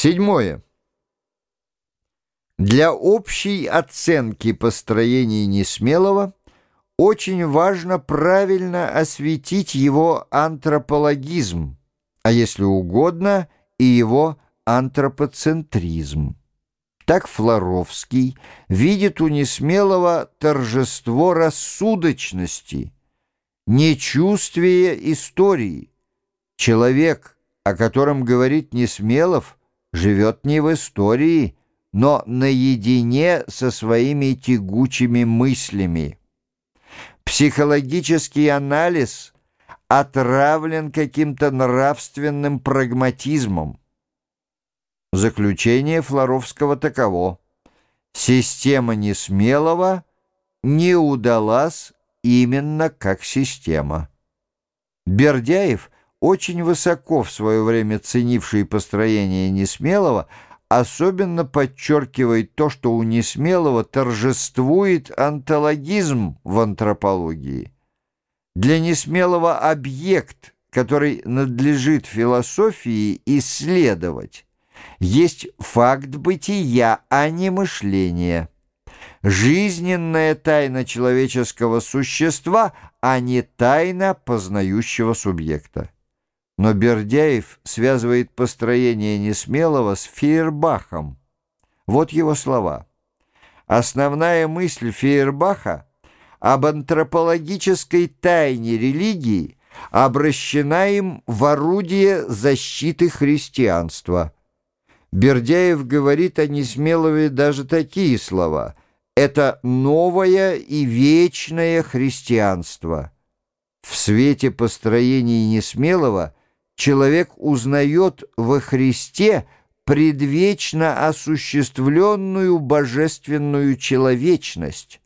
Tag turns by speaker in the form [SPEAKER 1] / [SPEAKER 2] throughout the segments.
[SPEAKER 1] Седьмое. Для общей оценки построения Несмелого очень важно правильно осветить его антропологизм, а если угодно, и его антропоцентризм. Так Флоровский видит у Несмелого торжество рассудочности, нечувствие истории. Человек, о котором говорит Несмелов, живет не в истории, но наедине со своими тягучими мыслями. Психологический анализ отравлен каким-то нравственным прагматизмом. Заключение Флоровского таково: система Несмелого не удалась именно как система. Бердяев, очень высоко в свое время ценивший построение Несмелого, особенно подчеркивает то, что у Несмелого торжествует онтологизм в антропологии. Для Несмелого объект, который надлежит философии исследовать, есть факт бытия, а не мышления, жизненная тайна человеческого существа, а не тайна познающего субъекта. Но Бердяев связывает построение Несмелого с Фейербахом. Вот его слова. Основная мысль Фейербаха об антропологической тайне религии обращена им в орудие защиты христианства. Бердяев говорит о Несмелове даже такие слова: «Это новое и вечное христианство». В свете построений Несмелова человек узнает во Христе предвечно осуществленную божественную человечность.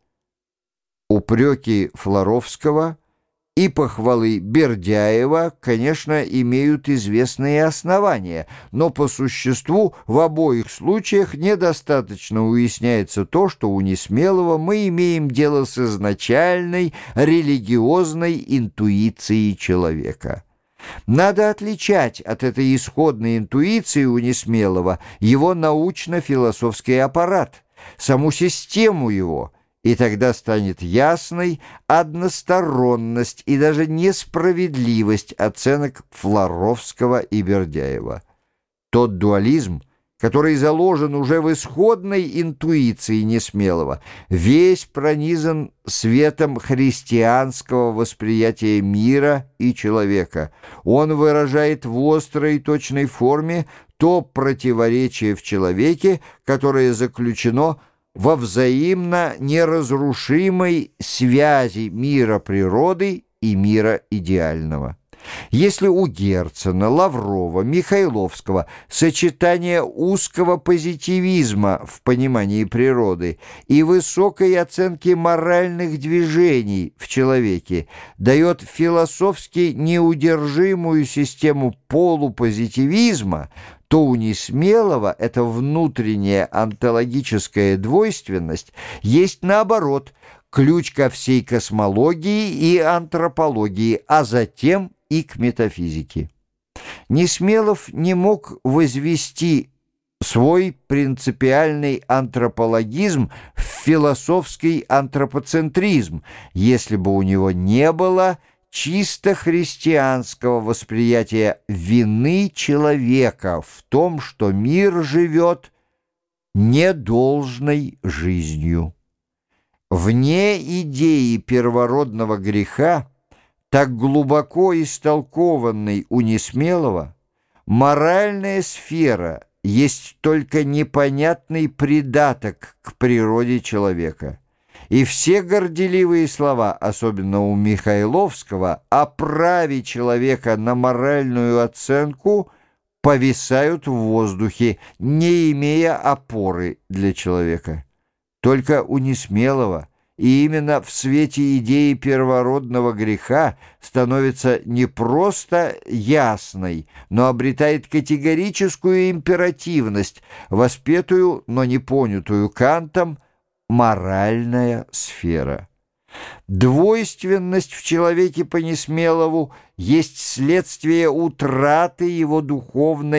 [SPEAKER 1] Упреки Флоровского и похвалы Бердяева, конечно, имеют известные основания, но по существу в обоих случаях недостаточно уясняется то, что у Несмелого мы имеем дело с изначальной религиозной интуицией человека. Надо отличать от этой исходной интуиции у Несмелого его научно-философский аппарат, саму систему его, и тогда станет ясной односторонность и даже несправедливость оценок Флоровского и Бердяева. Тот дуализм, который заложен уже в исходной интуиции Несмелого, весь пронизан светом христианского восприятия мира и человека. Он выражает в острой и точной форме то противоречие в человеке, которое заключено во взаимно неразрушимой связи мира природы и мира идеального. Если у Герцена, Лаврова, Михайловского сочетание узкого позитивизма в понимании природы и высокой оценки моральных движений в человеке дает философски неудержимую систему полупозитивизма, то у Несмелого эта внутренняя онтологическая двойственность есть, наоборот, ключ ко всей космологии и антропологии, а затем и к метафизике. Несмелов не мог возвести свой принципиальный антропологизм в философский антропоцентризм, если бы у него не было чисто христианского восприятия вины человека в том, что мир живет недолжной жизнью. Вне идеи первородного греха, так глубоко истолкованной у Несмелого, моральная сфера есть только непонятный придаток к природе человека. И все горделивые слова, особенно у Михайловского, о праве человека на моральную оценку повисают в воздухе, не имея опоры для человека. Только у Несмелого, и именно в свете идеи первородного греха, становится не просто ясной, но обретает категорическую императивность, воспетую, но не понятую Кантом, моральная сфера. Двойственность в человеке по Несмелову есть следствие утраты его духовной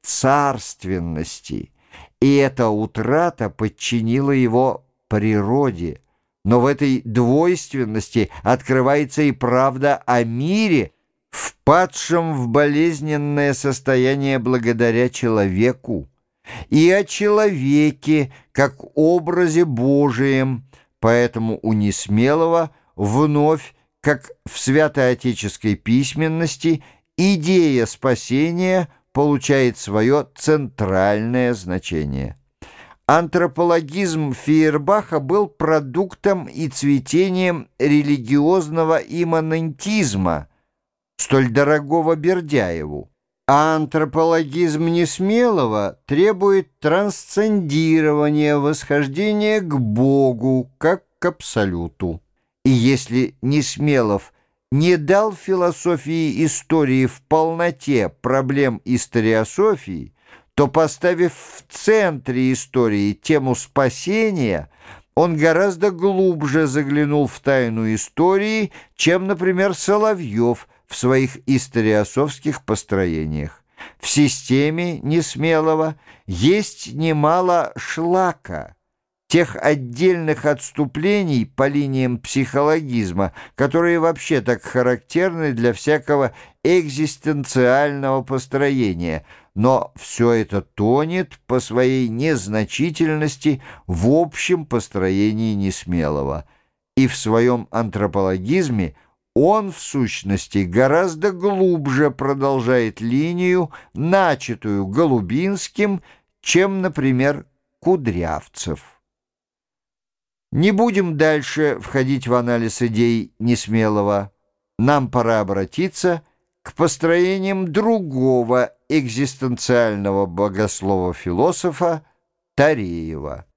[SPEAKER 1] царственности, и эта утрата подчинила его природе. Но в этой двойственности открывается и правда о мире, впадшем в болезненное состояние благодаря человеку, и о человеке как образе Божием. Поэтому у Несмелого вновь, как в святоотеческой письменности, идея спасения получает свое центральное значение. Антропологизм Фейербаха был продуктом и цветением религиозного имманентизма, столь дорогого Бердяеву. А антропологизм Несмелого требует трансцендирования, восхождения к Богу, как к абсолюту. И если Несмелов не дал философии истории в полноте проблем историософии, то, поставив в центре истории тему спасения, он гораздо глубже заглянул в тайну истории, чем, например, Соловьев в своих историософских построениях. В системе Несмелого есть немало шлака, тех отдельных отступлений по линиям психологизма, которые вообще так характерны для всякого экзистенциального построения, но все это тонет по своей незначительности в общем построении Несмелого. И в своем антропологизме он, в сущности, гораздо глубже продолжает линию, начатую Голубинским, чем, например, Кудрявцев. Не будем дальше входить в анализ идей Несмелого. Нам пора обратиться к построениям другого экзистенциального богослова-философа Тареева.